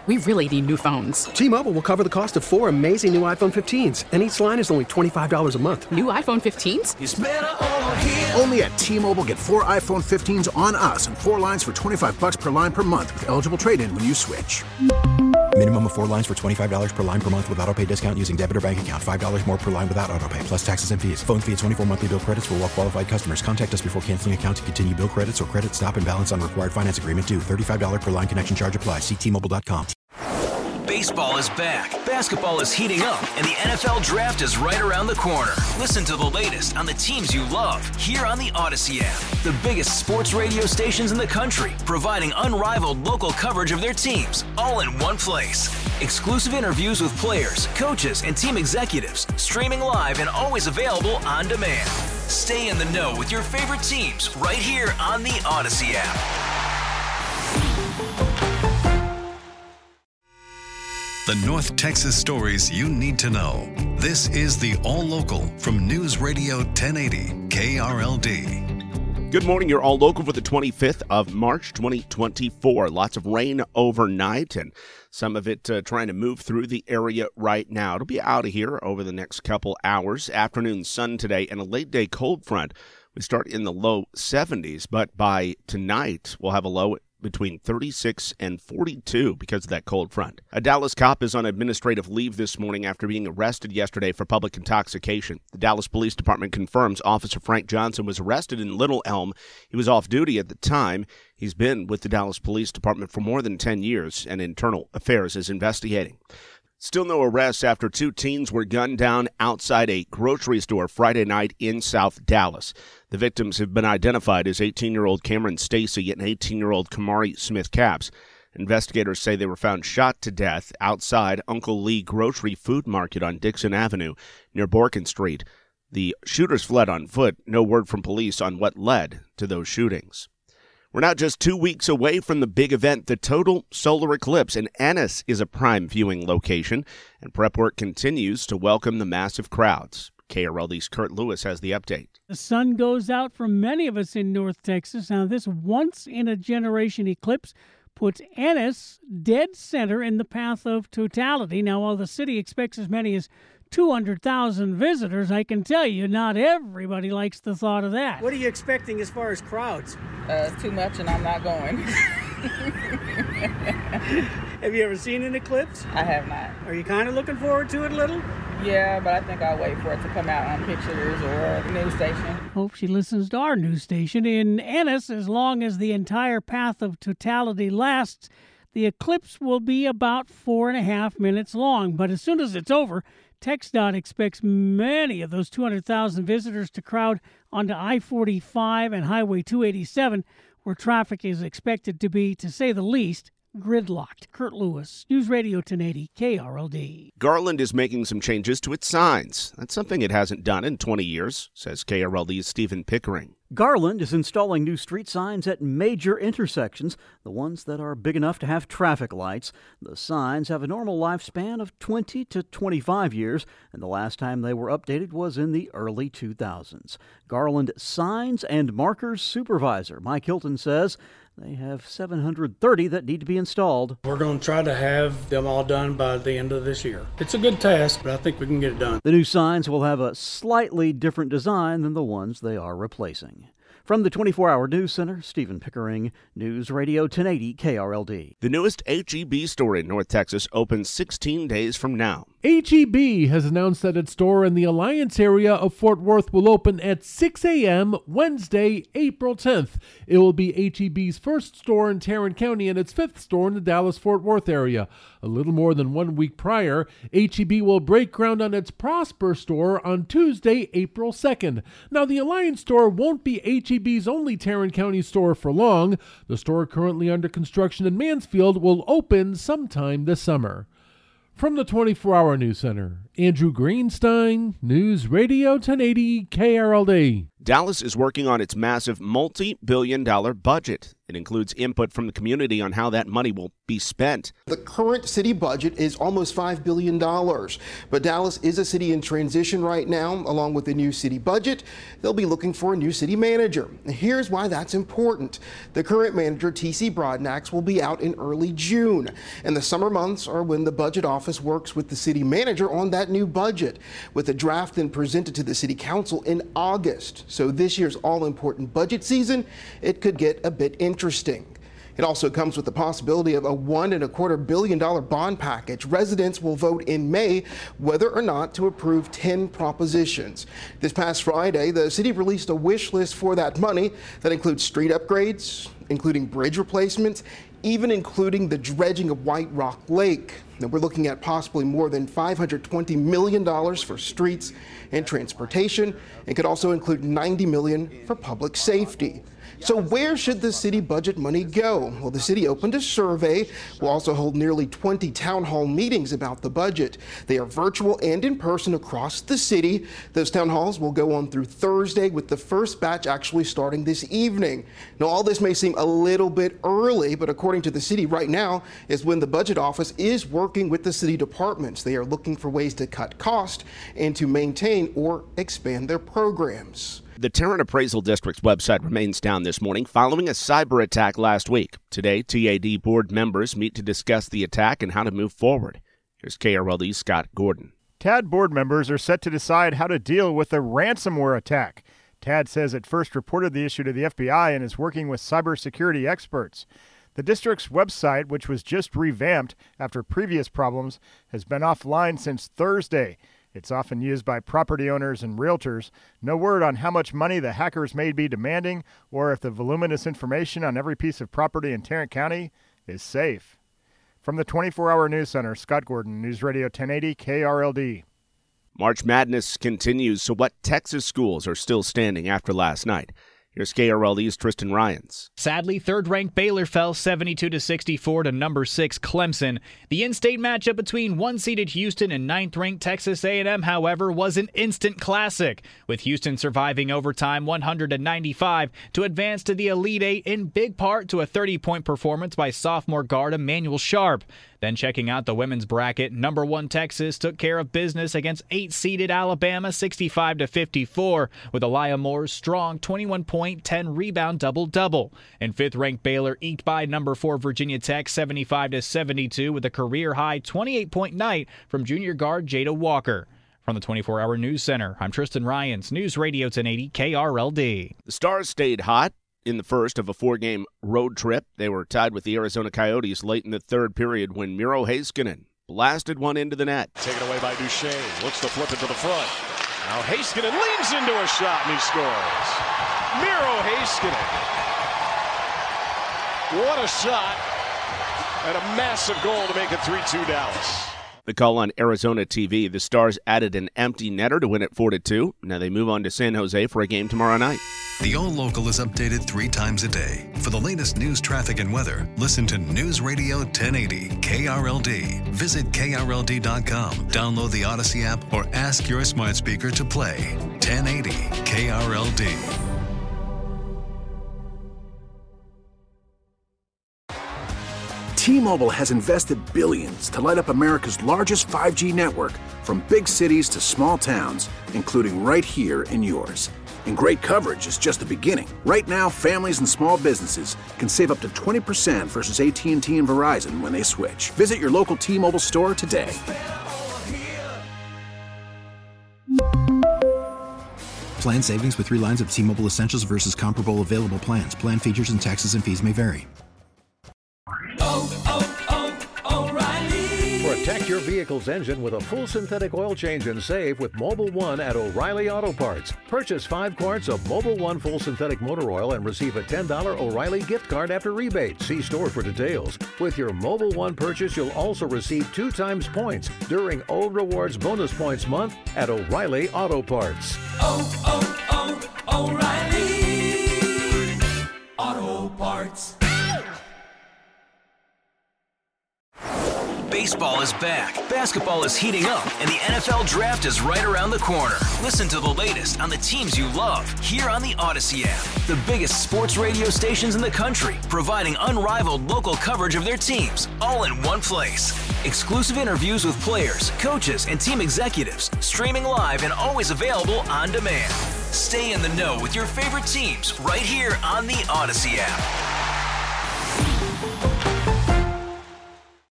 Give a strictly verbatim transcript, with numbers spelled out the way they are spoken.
We really need new phones. T-Mobile will cover the cost of four amazing new iPhone fifteens, and each line is only twenty-five dollars a month. New iPhone fifteens? It's better over here. Only at T-Mobile, get four iPhone fifteens on us and four lines for twenty-five dollars per line per month with eligible trade-in when you switch. Minimum of four lines for twenty-five dollars per line per month with autopay discount using debit or bank account. five dollars more per line without autopay, plus taxes and fees. Phone fee at twenty-four monthly bill credits for well-qualified customers. Contact us before canceling account to continue bill credits or credit stop and balance on required finance agreement due. thirty-five dollars per line connection charge applies. See T Mobile dot com. Baseball is back, basketball is heating up, and the N F L Draft is right around the corner. Listen to the latest on the teams you love here on the Odyssey app. The biggest sports radio stations in the country, providing unrivaled local coverage of their teams, all in one place. Exclusive interviews with players, coaches, and team executives, streaming live and always available on demand. Stay in the know with your favorite teams right here on the Odyssey app. The North Texas stories you need to know. This is the All Local from News Radio ten eighty K R L D. Good morning. You're All Local for the twenty-fifth of March, twenty twenty-four. Lots of rain overnight and some of it uh, trying to move through the area right now. It'll be out of here over the next couple hours. Afternoon sun today and a late day cold front. We start in the low seventies, but by tonight we'll have a low between thirty-six and forty-two because of that cold front. A Dallas cop is on administrative leave this morning after being arrested yesterday for public intoxication. The Dallas Police Department confirms Officer Frank Johnson was arrested in Little Elm. He was off duty at the time. He's been with the Dallas Police Department for more than ten years, and Internal Affairs is investigating. Still no arrests after two teens were gunned down outside a grocery store Friday night in South Dallas. The victims have been identified as eighteen-year-old Cameron Stacy and eighteen-year-old Kamari Smith-Capps. Investigators say they were found shot to death outside Uncle Lee Grocery Food Market on Dixon Avenue near Borkin Street. The shooters fled on foot. No word from police on what led to those shootings. We're now just two weeks away from the big event, the total solar eclipse, and Ennis is a prime viewing location, and prep work continues to welcome the massive crowds. K R L D's Kurt Lewis has the update. The sun goes out for many of us in North Texas. Now, this once-in-a-generation eclipse puts Ennis dead center in the path of totality. Now, while the city expects as many as two hundred thousand visitors, I can tell you not everybody likes the thought of that. What are you expecting as far as crowds? Uh, it's too much and I'm not going. Have you ever seen an eclipse? I have not. Are you kind of looking forward to it a little? Yeah, but I think I'll wait for it to come out on pictures or a news station. Hope she listens to our news station. In Ennis, as long as the entire path of totality lasts, the eclipse will be about four and a half minutes long. But as soon as it's over, TxDOT expects many of those two hundred thousand visitors to crowd onto I forty-five and Highway two eighty-seven, where traffic is expected to be, to say the least, gridlocked. Kurt Lewis, News Radio ten eighty K R L D. Garland is making some changes to its signs. That's something it hasn't done in twenty years, says K R L D's Stephen Pickering. Garland is installing new street signs at major intersections, the ones that are big enough to have traffic lights. The signs have a normal lifespan of twenty to twenty-five years, and the last time they were updated was in the early two thousands. Garland Signs and Markers Supervisor Mike Hilton says they have seven hundred thirty that need to be installed. We're going to try to have them all done by the end of this year. It's a good task, but I think we can get it done. The new signs will have a slightly different design than the ones they are replacing. From the twenty-four hour News Center, Stephen Pickering, News Radio ten eighty K R L D. The newest H E B store in North Texas opens sixteen days from now. H E B has announced that its store in the Alliance area of Fort Worth will open at six a.m. Wednesday, April tenth. It will be H E B's first store in Tarrant County and its fifth store in the Dallas-Fort Worth area. A little more than one week prior, H E B will break ground on its Prosper store on Tuesday, April second. Now, the Alliance store won't be H E B's only Tarrant County store for long. The store currently under construction in Mansfield will open sometime this summer. From the twenty-four hour News Center, Andrew Greenstein, News Radio ten eighty K R L D. Dallas is working on its massive multi-billion dollar budget. It includes input from the community on how that money will be spent. The current city budget is almost five billion dollars, but Dallas is a city in transition right now. Along with the new city budget, they'll be looking for a new city manager. Here's why that's important. The current manager, T C Broadnax, will be out in early June, and the summer months are when the budget office works with the city manager on that new budget, with a draft then presented to the city council in August. So this year's all-important budget season, it could get a bit interesting. It also comes with the possibility of a one and a quarter billion dollar bond package. Residents will vote in May whether or not to approve ten propositions. This past Friday, the city released a wish list for that money that includes street upgrades, including bridge replacements, even including the dredging of White Rock Lake. Now, we're looking at possibly more than five hundred twenty million dollars for streets and transportation. It could also include ninety million dollars for public safety. So where should the city budget money go? Well, the city opened a survey. We'll also hold nearly twenty town hall meetings about the budget. They are virtual and in person across the city. Those town halls will go on through Thursday, with the first batch actually starting this evening. Now, all this may seem a little bit early, but according to the city right now is when the budget office is working with the city departments. They are looking for ways to cut cost and to maintain or expand their programs. The Tarrant Appraisal District's website remains down this morning following a cyber attack last week. Today, T A D board members meet to discuss the attack and how to move forward. Here's K R L D's Scott Gordon. T A D board members are set to decide how to deal with a ransomware attack. T A D says it first reported the issue to the F B I and is working with cybersecurity experts. The district's website, which was just revamped after previous problems, has been offline since Thursday. It's often used by property owners and realtors. No word on how much money the hackers may be demanding or if the voluminous information on every piece of property in Tarrant County is safe. From the twenty-four hour News Center, Scott Gordon, News Radio ten eighty K R L D. March Madness continues, so what Texas schools are still standing after last night? Here's K R L D's Tristan Ryans. Sadly, third-ranked Baylor fell seventy-two to sixty-four to number six Clemson. The in-state matchup between one-seeded Houston and ninth-ranked Texas A and M, however, was an instant classic, with Houston surviving overtime one hundred ninety-five to advance to the Elite Eight in big part to a thirty-point performance by sophomore guard Emmanuel Sharp. Then checking out the women's bracket, number one Texas took care of business against eight-seeded Alabama sixty-five to fifty-four with Elijah Moore's strong twenty-one point, ten rebound double-double. And fifth-ranked Baylor eked by number four Virginia Tech seventy-five to seventy-two with a career-high twenty-eight point night from junior guard Jada Walker. From the twenty-four hour News Center, I'm Tristan Ryans, News Radio ten eighty K R L D. The Stars stayed hot in the first of a four-game road trip. They were tied with the Arizona Coyotes late in the third period when Miro Heiskanen blasted one into the net. Taken away by Duchesne. Looks to flip it to the front. Now Heiskanen leans into a shot and he scores. Miro Heiskanen. What a shot. And a massive goal to make it three two Dallas. The call on Arizona T V, the Stars added an empty netter to win it four to two. Now they move on to San Jose for a game tomorrow night. The All Local is updated three times a day. For the latest news, traffic, and weather, listen to News Radio ten eighty K R L D. Visit K R L D dot com, download the Odyssey app, or ask your smart speaker to play ten eighty K R L D. T-Mobile has invested billions to light up America's largest five G network, from big cities to small towns, including right here in yours. And great coverage is just the beginning. Right now, families and small businesses can save up to twenty percent versus A T and T and Verizon when they switch. Visit your local T-Mobile store today. Plan savings with three lines of T-Mobile Essentials versus comparable available plans. Plan features and taxes and fees may vary. Protect your vehicle's engine with a full synthetic oil change and save with Mobil one at O'Reilly Auto Parts. Purchase five quarts of Mobil one full synthetic motor oil and receive a ten dollar O'Reilly gift card after rebate. See store for details. With your Mobil one purchase, you'll also receive two times points during O Rewards Bonus Points Month at O'Reilly Auto Parts. Oh, oh, oh, O'Reilly Auto Parts. Baseball is back, basketball is heating up, and the N F L Draft is right around the corner. Listen to the latest on the teams you love here on the Odyssey app. The biggest sports radio stations in the country, providing unrivaled local coverage of their teams, all in one place. Exclusive interviews with players, coaches, and team executives, streaming live and always available on demand. Stay in the know with your favorite teams right here on the Odyssey app.